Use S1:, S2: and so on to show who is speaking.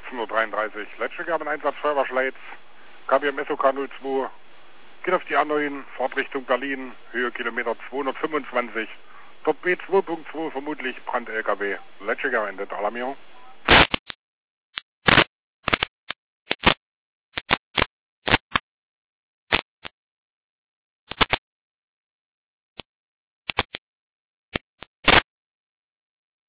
S1: 17:33 Uhr. Letztegaben Einsatz Feuerwehrschleiz. KBM SOK 02. Geht auf die A9, Fahrtrichtung Berlin, Höhe Kilometer 225. Dort B2.2 vermutlich Brand-LKW. Letztegaben Ende Alarmierung.